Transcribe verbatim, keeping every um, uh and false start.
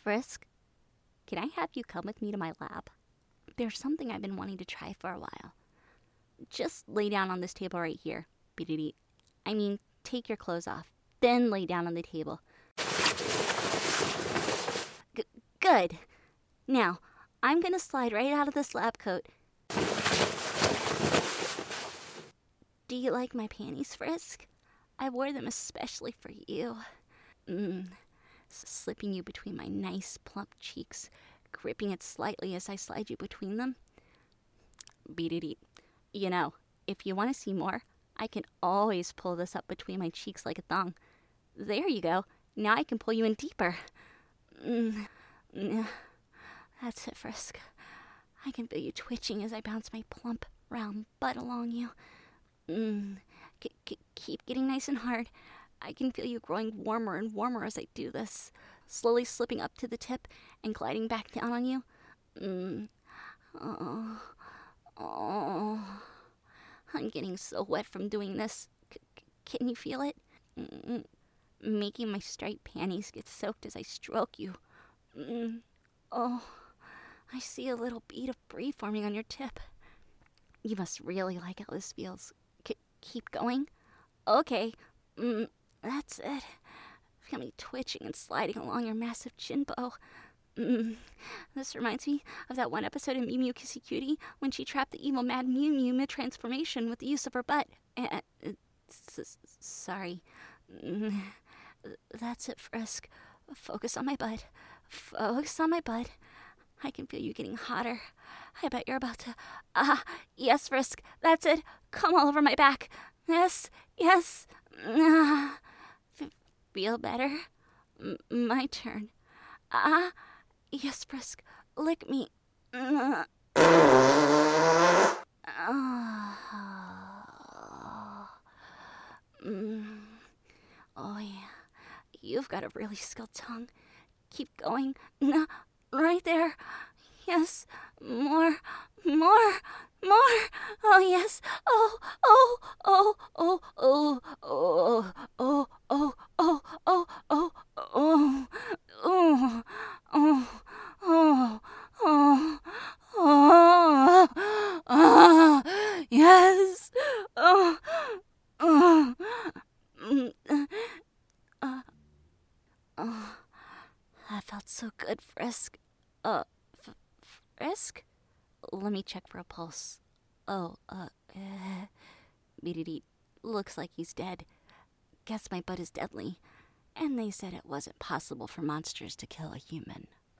Frisk, can I have you come with me to my lab? There's something I've been wanting to try for a while. Just lay down on this table right here, Beedee. I mean, take your clothes off, then lay down on the table. G- good. Now, I'm gonna slide right out of this lab coat. Do you like my panties, Frisk? I wore them especially for you. Mmm, slipping you between my nice plump cheeks, gripping it slightly as I slide you between them. Beedee. You know, if you want to see more, I can always pull this up between my cheeks like a thong. There you go. Now I can pull you in deeper. Mm. That's it, Frisk. I can feel you twitching as I bounce my plump, round butt along you. Mm. K- k- keep getting nice and hard. I can feel you growing warmer and warmer as I do this, slowly slipping up to the tip and gliding back down on you. Mm. Oh. Oh. I'm getting so wet from doing this. C- c- can you feel it? Mm. Making my striped panties get soaked as I stroke you. Mm. Oh. I see a little bead of brie forming on your tip. You must really like how this feels. C- keep going? Okay. Mm, that's it. Feel me twitching and sliding along your massive chin bow. Mm, this reminds me of that one episode of Mew Mew Kissy Cutie when she trapped the evil Mad Mew Mew mid-transformation with the use of her butt. Uh, uh, s- s- sorry. Mm, that's it, Frisk. Focus on my butt. Focus on my butt. I can feel you getting hotter. I bet you're about to... Ah, yes, Frisk. That's it. Come all over my back. Yes, yes. Ah. F- feel better? M- my turn. Ah, yes, Frisk. Lick me. Ah. Mm. Oh, yeah. You've got a really skilled tongue. Keep going. No, right there. Yes, more, more, more. Oh, yes. Oh, oh, oh, oh, oh, oh, oh, oh, oh, oh, oh, oh, oh, oh, oh, oh, oh, oh, yes. Oh, oh, mm, uh, oh, that felt so good, Frisk. Uh, f- Frisk? Let me check for a pulse. Oh, uh, uh Beedee. Looks like he's dead. Guess my butt is deadly. And they said it wasn't possible for monsters to kill a human.